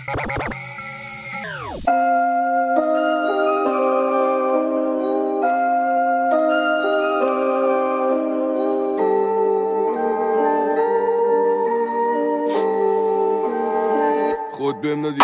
خود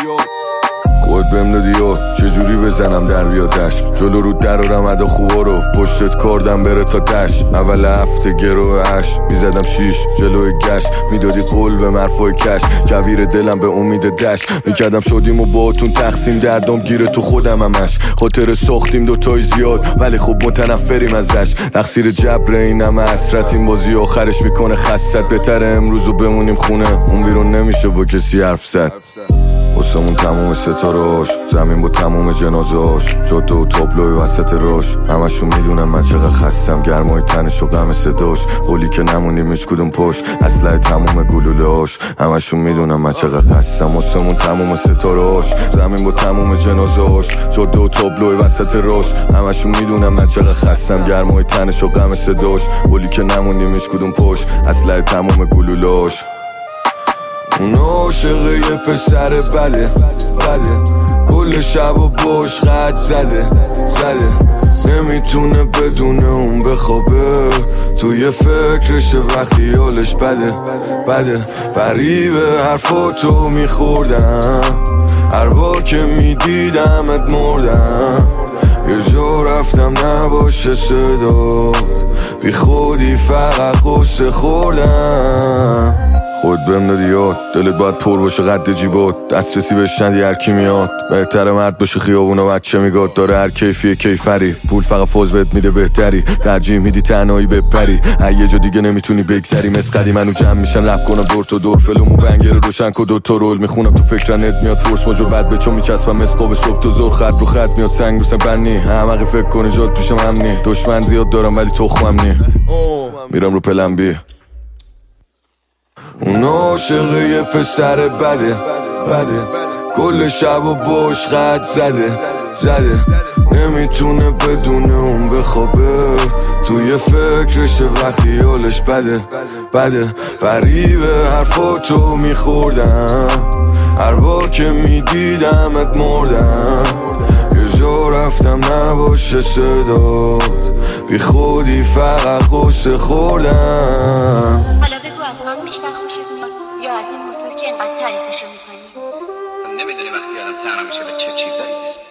بهم دادی یاد چجوری بزنم در بیادش جلو رو در و رمد و خوبا رو پشتت کردم بره تا تش اول هفته گروه هش میزدم شیش جلوی گش میدادی قول به مرفای کش کویر دلم به امید دش میکردم شدیم و باهاتون تقسیم دردم گیره تو خودم همش خاطر ساختیم دوتای زیاد ولی خب متنفریم ازش تقصیر جبر اینم حسرت این بازی آخرش میکنه خست بهتره امروزو بمونیم خونه اون بیرون نمیشه با کسی حرف زد واسمون تموم ستارهاش زمین با تموم جنازهاش جاده و تابلوی وسط راش همشون میدونم من چقدر خستم گرمای تنش و غم صداش قولی که نمونیم هیچ کدوم پشت اسلحه تموم گلولهاش همشون میدونم من چقدر خستم واسمون تموم ستارهاش زمین با تموم جنازهاش جاده و تابلوی وسط راش همشون میدونم من چقدر خستم گرمای تنش و غم صداش قولی که نمونیم هیچ کدوم پشت اسلحه تموم گلولهاش اون عاشق یه پسر بده کل شب و باش خط زده نمیتونه بدون اون بخوابه توی فکرشه وقتی حالش بده فریبه حرفاتو میخوردم هر بار که میدیدمت مردم یه جا رفتم نباشه صدا بی خودی فقط قصه خوردم خود بهم دادی یاد دلت باید پر باشه قد جیبات دسترسی بهش ندی هر کی میاد بهتره مرد باشه خیابون و بچه میگاد داره هر کیفیه کیفری پول فقط فوز بهت میده بهتری ترجیح میدی تنهایی بپری یه جا دیگه نمیتونی بگذری مسقدی منو جمع میشن لب کنم دور تو دور فلومو بنگر روشن کد و تو رول میخونم تو فکرنت میاد فورس ماجور بد بچو میچسبم مسقاب صبح تو زور خط رو خط میاد سنگ بوسم بنی همقی فکر کنی جات پیشم امنی دشمن زیاد دارم ولی تخمم نی میرم رو پلن بی اون عاشق یه پسر بده کل شب و باش خط زده نمیتونه بدون اون بخوابه توی فکرشه وقتی حالش بده فریبه حرفاتو میخوردم هر بار که میدیدمت مردم یه جا رفتم نباشه صدا بی خودی فقط قصه خوردم بیشتر خوشت میاد یا از این موتور که اینقدر تعریفشو میکنی؟ نمیدونی وقتی آدم تنها میشه به چه چیزایی